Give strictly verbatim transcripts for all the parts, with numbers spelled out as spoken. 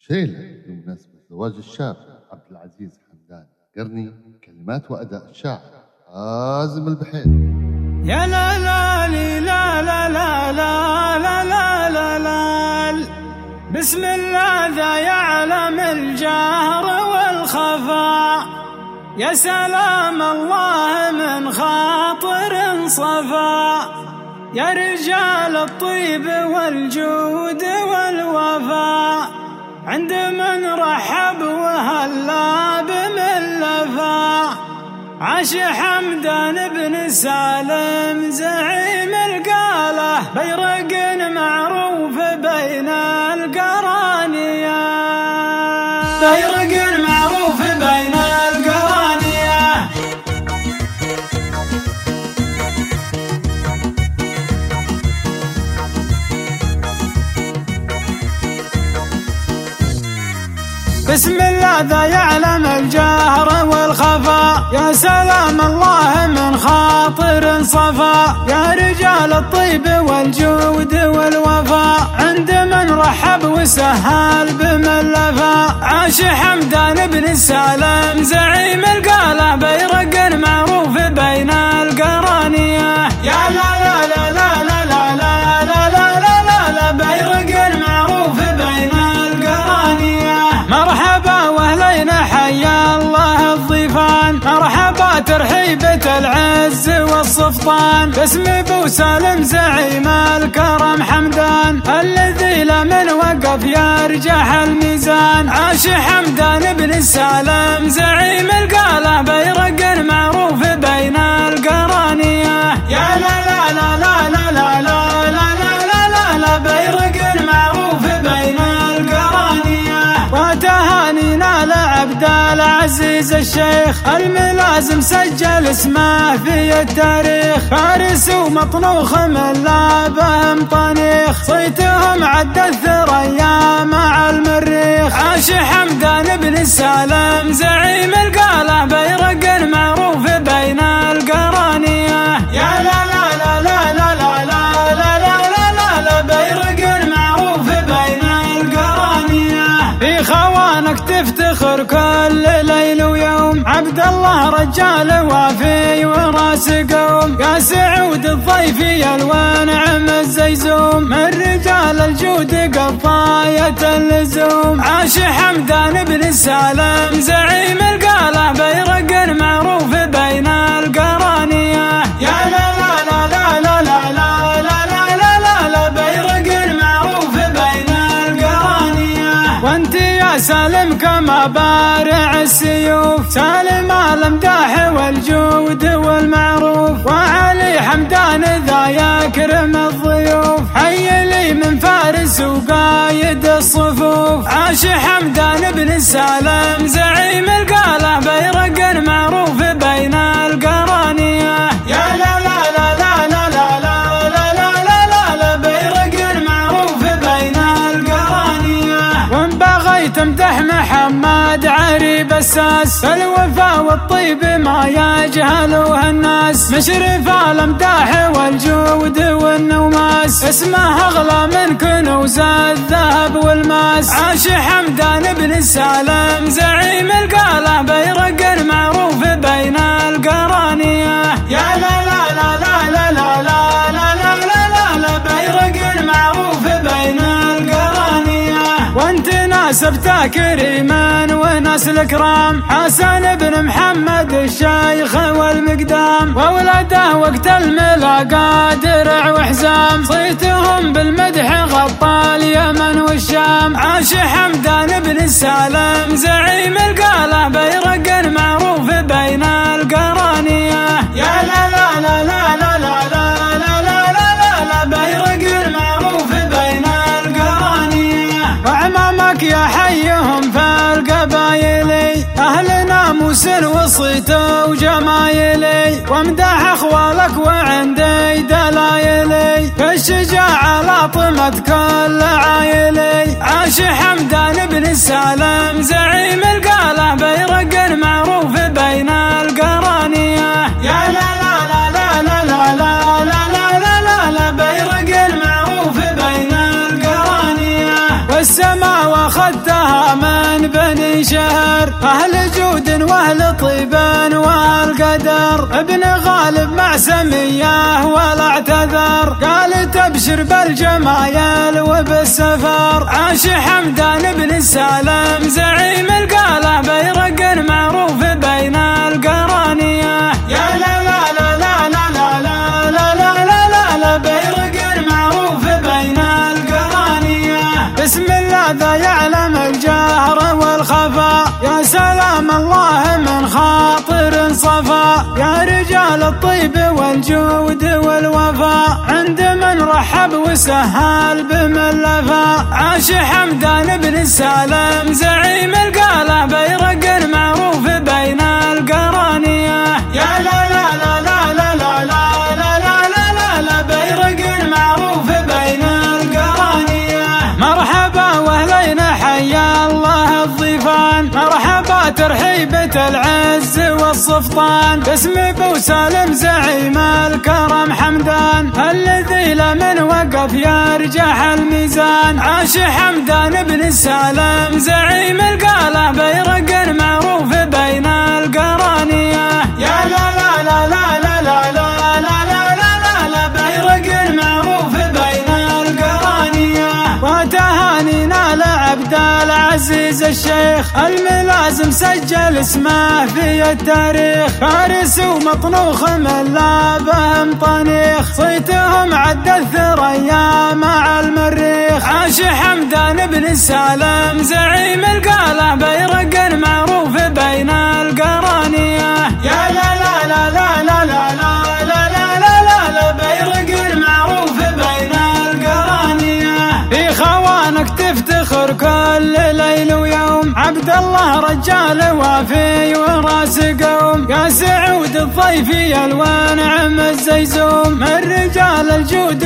شيلة بمناسبة زواج الشاب عبد العزيز حمدان قرني، كلمات وأداء الشاعر حازم البحير. يا لا لا لا لا لا لا لا لا لا لا بسم الله ذا يعلم الجهر والخفاء، يا سلام الله من خاطر صفا، يا رجال الطيب والجود والوفاء، عند من رحب وهلا بملفا، عاش حمدان بن سالم زعيم القالة، بيرق معروف بين القرانية، بيرق معروف بين القرانية. بسم الله ذا يعلم الجهر والخفاء، يا سلام الله من خاطر صفا، يا رجال الطيب والجود والوفاء، عند من رحب وسهل بملفا، عاش حمدان بن سالم زعيم القالة، بيرق معروف بين القرانية. يا لا لا لا لا لا لا لا لا لا لا لا بيرق معروف بين القرانية. مرحبا واهلين حيا الله الضيفان، مرحبا ترحيبة العز والصفطان، باسم ابو سالم زعيم الكرم حمدان، الذي لمن وقف يرجح الميزان، عاش حمدان بن سالم زعيم القالة، بيرق معروف بين القرانية. يا لا لا لا لا لا لا لا لا لا لا لا بيرق معروف بين القرانية. وتهانينا لعبد العزيز الشيخ، الملازم سجل اسمه في التاريخ، فارس ومطنوخ من لابهم طنيخ، صيتهم عد الثريا مع المريخ، عاش حمدان بن سالم زعيم القالة، بيرق معروف بين القرانية. يا لا لا لا لا لا لا لا لا لا لا لا بيرق معروف بين القرانية. في خوانك تفتخر كل ليل ويوم، عبد الله رجال وافي وراس قوم، يا سعود الضيف يا الونعم الزيزوم، من رجال الجود قضاية اللزوم، عاش حمدان بن سالم زعيم القالة، بيرق معروف بين القرانية. يا لا لا لا لا لا لا لا لا لا لا لا بيرق معروف بين القرانية. وانت يا سالم كما بارع السيوف، سالم الامداح والجود والمعروف، وعلي حمدان ذا يكرم الضيوف، حي لي من فارس وقايد الصفوف، عاش حمدان بن سالم زعيم القالة، بيرق معروف بين القرانية. يا لا لا لا لا لا لا لا لا لا لا لا بيرق معروف بين القرانية. وان بغيت امدح محمد عريب الساس، الوفا والطيب ما يجهلوه الناس، مشرف الامداح والجود والنوماس، اسمه اغلى من كنوز الذهب والماس، عاش حمدان بن سالم زعيم القالة، بيرق معروف بين القرانية. يا لا لا لا لا لا لا لا لا لا لا لا بيرق معروف بين القرانية. وانت ناسبته كريما وناس الكرام، حسن بن محمد الشيخ والمقدام، واولاده وقت الملاقى درع وحزام، صيتهم بالمدح غطى اليمن والشام، عاش حمدان بن سالم زعيم القالة، بيرق معروف بين القرانية. يا لا لا لا لا لا لا لا لا لا لا لا بيرق معروف بين القرانية. وعمامك يا حيهم في القبايلي، أهل ناموس وصيت وجمايلي، وامدح أخوالك وعندي دلايلي، في الشجاعة لاطمت كل عايلي، عاش حمدان بن سالم زعيم القالة، بيرق معروف بين القرانية. يا لا لا لا لا لا لا لا لا لا لا لا بيرق معروف بين القرانية. والسما واخد واخذتها من بني شهر، أهل جود واهل طيب واهل قدر، ابن غالب مع سمية ولا اعتذر، قال تبشر بالجمايل وبالسفر، عاش حمدان بن السالم زعيم القالة بيرق معروف بين القرانية. يا لا لا لا لا لا لا لا لا لا لا لا بيرق معروف بين القرانية. بسم الله ذا يعلم الجهر والخفا، يا سلام الله من خاطر صفا، يا رجال الطيب والجود والوفا، عند من رحب وسهل بملفا، عاش حمدان بن السالم زعيم القالة بيرق معروف بين القرانية. يا لا لا لا لا لا لا لا لا لا لا لا بيرق معروف بين القرانية. مرحبا واهلين حيا الله الضيفان، مرحبا ترحيبة العز والصفطان، باسم ابو سالم زعيم الكرم حمدان، الذي لمن وقف يرجح الميزان، عاش حمدان بن السالم زعيم القالة بيرق معروف بين القرانية. يا لا لا لا لا لا لا لا لا لا لا لا بيرق معروف بين القرانية. وتهانينا لعبد العزيز الشيخ، الملازم سجل اسمه في التاريخ، فارس ومطنوخ من لابهم طنيخ، صيتهم عد الثريا مع المريخ، عاش حمدان بن السالم زعيم القالة بيرق معروف بين القرانية. يا لا لا لا لا لا لا لا لا لا لا لا بيرق معروف بين القرانية. في خوانك تفتخر كل ليل ويوم، عبد الله رجال وافي وراس قوم، يا سعود الضيفي الوانعم الزيزوم، من رجال الجود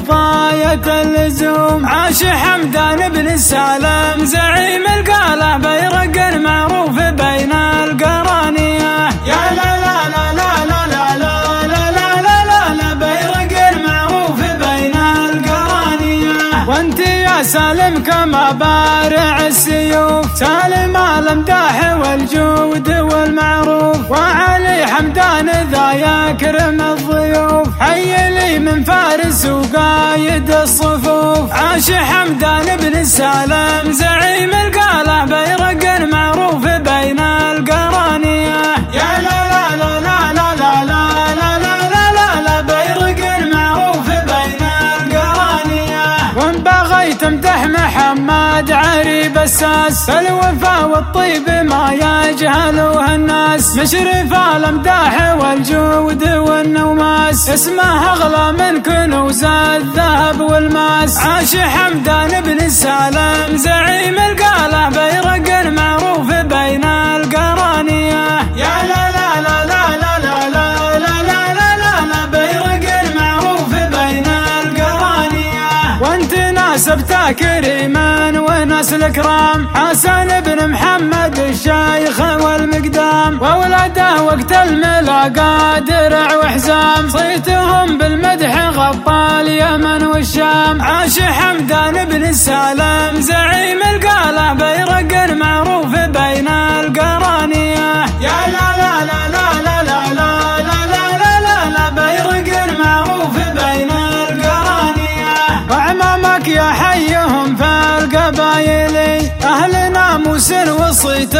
قضاية اللزوم، عاش حمدان بن السالم زعيم القالة بيرق معروف بين القرانية. يا لا لا لا لا لا لا لا لا لا لا لا بيرق معروف بين القرانية. وانت يا سالم كما بارع السيوف، سالم الامداح والجود والمعروف، وعلي حمدان ذا يكرم الضيوف، حي لي من فارس وقايد الصفوف، عاش حمدان بن السالم زعيم القالة بيرق معروف بين القرانية. يا لا لا لا لا لا لا لا لا لا لا لا بيرق معروف بين القرانية. وان بغيت امدح محمد عريب الساس، الوفا والطيب ما يجهلوه الناس، مشرف الامداح والجود والنوماس، اسمه اغلى من كنوز الذهب والماس، عاش حمدان بن السالم زعيم القالة بيرق معروف بين القرانية. يا لا لا لا لا لا لا لا لا لا لا لا بيرق معروف بين القرانية. وانت ناسبت كريما وناس الكرام، حسن بن محمد الشيخ والمقدام، واولاده وقت الملاقى درع وحزام، صيتهم بالمدح غطى اليمن والشام، عاش حمدان بن السالم زعيم القالة بيرق معروف بين القرانية. يا لا لا لا لا لا لا لا لا لا لا لا بيرق معروف بين القرانية. وعمامك يا حيهم في القبايلي، أهل ناموس وصيت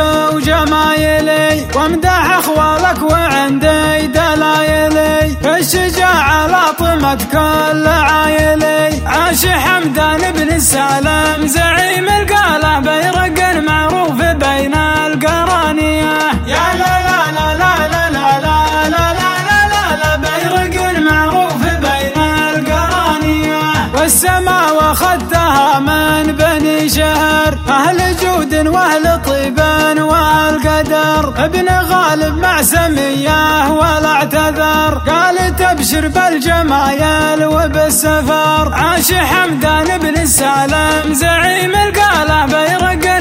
وجمايلي، وامدح أخوالك وعندي دلايلي، في الشجاعة لاطمت كل عايلي، عاش حمدان بن السالم زعيم القالة بيرق معروف بين القرانية. يا لا لا لا لا لا لا لا لا لا لا لا بيرق معروف بين القرانية. والسماء واخذتها من بني شهر، أهل جود واهل طيب واهل قدر، ابن غالب مع سمية ولا اعتذر، قال تبشر بالجمايل وبالسفر، عاش حمدان بن السالم زعيم القالة بيرق